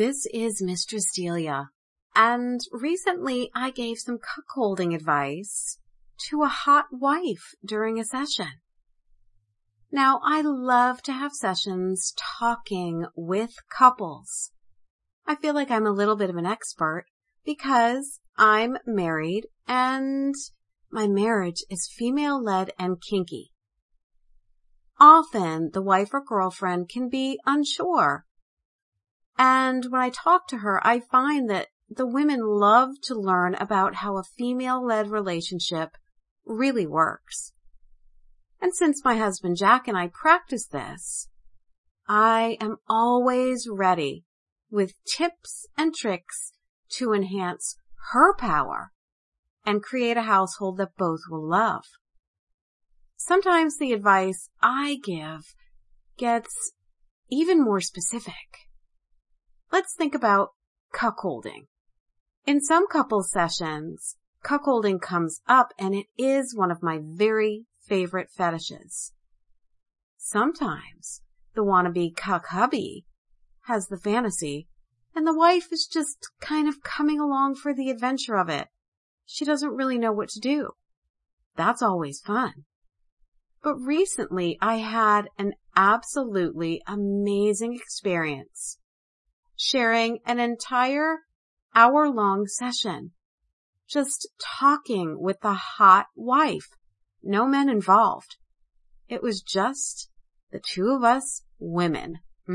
This is Mistress Delia, and recently I gave some cuckolding advice to a hot wife during a session. Now, I love to have sessions talking with couples. I feel like I'm a little bit of an expert because I'm married and my marriage is female-led and kinky. Often, the wife or girlfriend can be unsure. And when I talk to her, I find that the women love to learn about how a female-led relationship really works. And since my husband Jack and I practice this, I am always ready with tips and tricks to enhance her power and create a household that both will love. Sometimes the advice I give gets even more specific. Let's think about cuckolding. In some couple sessions, cuckolding comes up and it is one of my very favorite fetishes. Sometimes the wannabe cuck hubby has the fantasy and the wife is just kind of coming along for the adventure of it. She doesn't really know what to do. That's always fun. But recently I had an absolutely amazing experience sharing an entire hour-long session, just talking with the hot wife. No men involved. It was just the two of us women.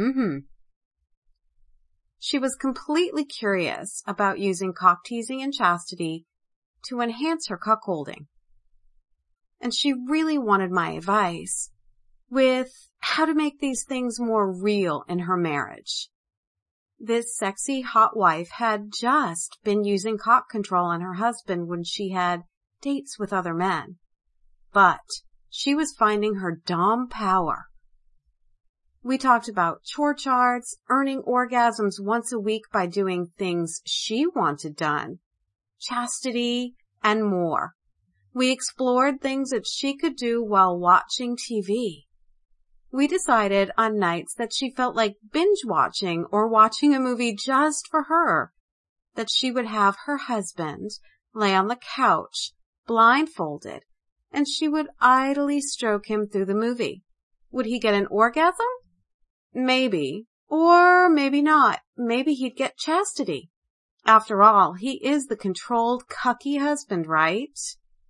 She was completely curious about using cock teasing and chastity to enhance her cuckolding. And she really wanted my advice with how to make these things more real in her marriage. This sexy hot wife had just been using cock control on her husband when she had dates with other men. But she was finding her dom power. We talked about chore charts, earning orgasms once a week by doing things she wanted done, chastity, and more. We explored things that she could do while watching TV. We decided on nights that she felt like binge watching or watching a movie just for her, that she would have her husband lay on the couch, blindfolded, and she would idly stroke him through the movie. Would he get an orgasm? Maybe. Or maybe not. Maybe he'd get chastity. After all, he is the controlled, cucky husband, right?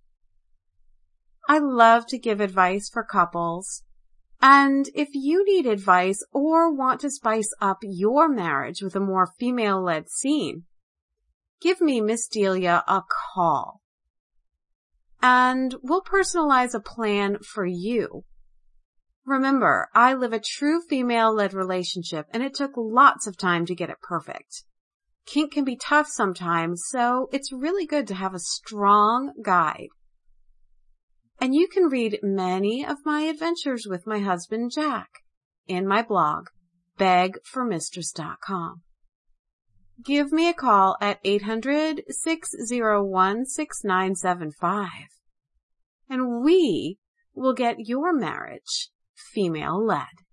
I love to give advice for couples. And if you need advice or want to spice up your marriage with a more female-led scene, give me, Miss Delia, a call. And we'll personalize a plan for you. Remember, I live a true female-led relationship, and it took lots of time to get it perfect. Kink can be tough sometimes, so it's really good to have a strong guide. And you can read many of my adventures with my husband Jack in my blog, begformistress.com. Give me a call at 800-601-6975, and we will get your marriage female-led.